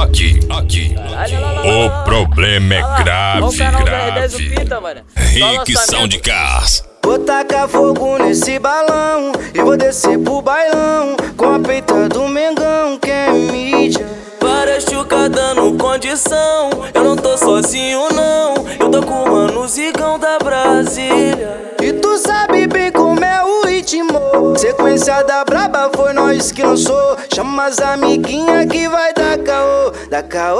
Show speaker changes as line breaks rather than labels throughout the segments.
aqui. O problema é grave. Rick Soundcast.
Vou tacar fogo nesse balão e vou descer pro bailão com a peita do Mengão, que é mídia.
Várias chucas dando condição, eu não tô sozinho não, eu tô com o mano Zigão da Brasília.
E tu sabe bem como é o ritmo, sequência da braba foi nós que lançou. Chama as amiguinhas que vai dar caô, dá caô.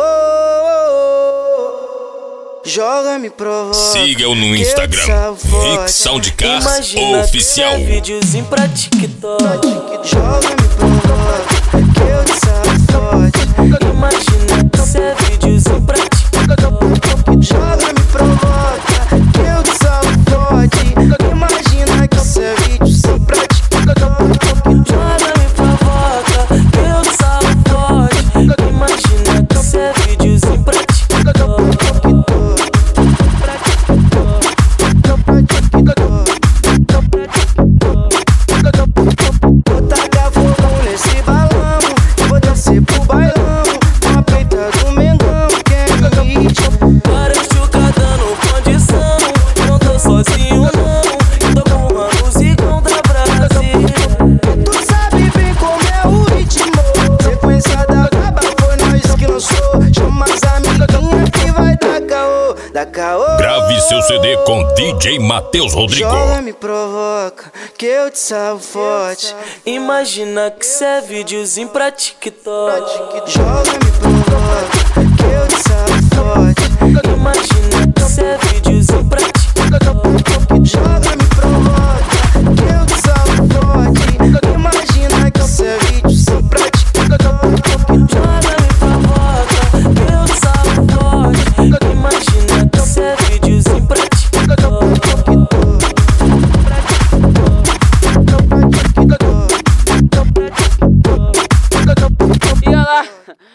Joga, me provoca.
Siga-o no Instagram, Rick Soundcast Oficial.
Videozinho pra TikTok.
Joga, me provoca, que eu te salvo forte.
Imagina que cê é videozinho pra TikTok.
Joga, me provoca, que eu te salvo forte. Imagina que cê é videozinho pra TikTok.
Joga, me provoca, que eu te salvo forte. Imagina que cê é videozinho pra TikTok.
Vou tacar fogo nesse balão e vou descer pro bailão com a peita do Mengão, que é mídia.
Várias chucas dando condição, eu não tô sozinho não, eu tô com o mano Zigão da Brasília.
Tu sabe bem como é o ritmo, sequência da braba foi nós que lançou. Chama as amiguinhas que vai dar caô, dá caô.
Grave seu CD com DJ Matheus Rodrigo.
Joga, me provoca, que eu te salvo forte.
Imagina que cê é videozinho pra TikTok.
Joga, me provoca, que eu te salvo forte.
Imagina que cê é